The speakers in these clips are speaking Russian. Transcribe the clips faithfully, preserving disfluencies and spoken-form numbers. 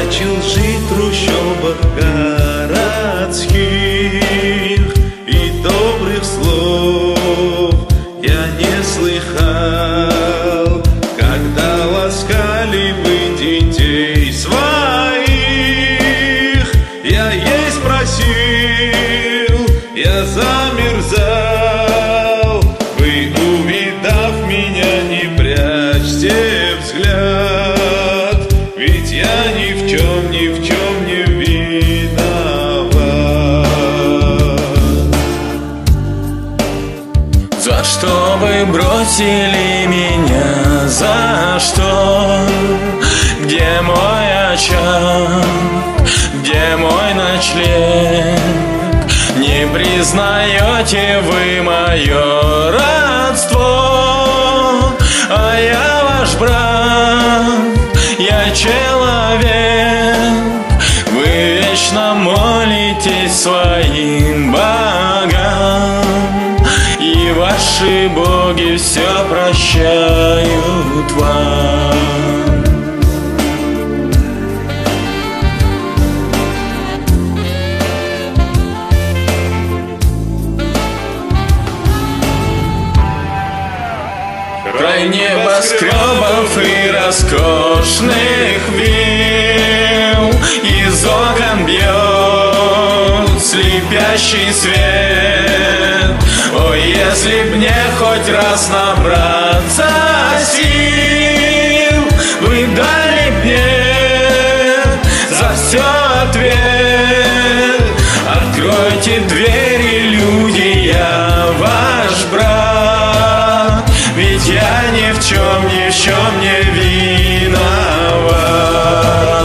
начал жить в трущобах городских, и добрых слов я не слыхал, когда ласкали вы детей своих. Я ей спросил, я замерзал, вы, увидав меня, не прячьте взгляд, ведь я ни в чем, ни в чем не виноват. За что вы бросили меня, за что? Где мой очаг, где мой ночлег? Не признаете вы мое родство, а я ваш брат, я человек. Вы вечно молитесь своим богам, и ваши боги все прощают вам. Край небоскребов и роскошных вилл, из окон бьет слепящий свет. О, если б мне хоть раз набраться сил, вы дали мне за все ответ. Откройте двери, люди, я ваш брат, ведь я ни в чем, ни в чем не виноват.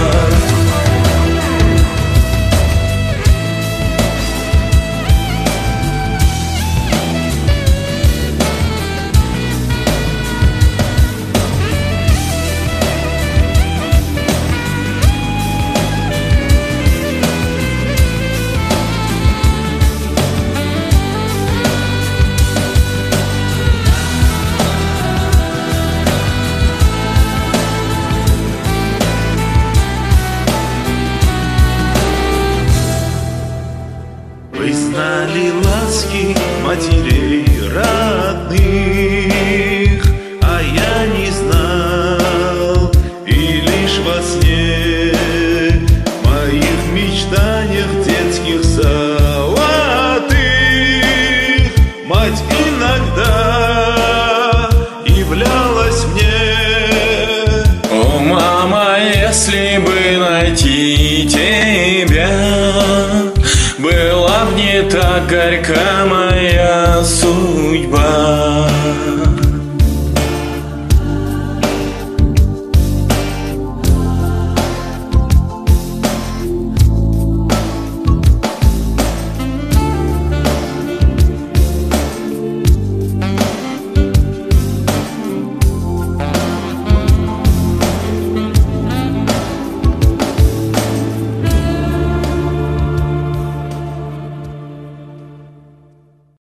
Вы знали ласки матерей родных, а я не знал, и лишь во сне, в моих мечтаниях детских золотых, мать иногда являлась мне. О, мама, если бы найти тебя, была б не так горька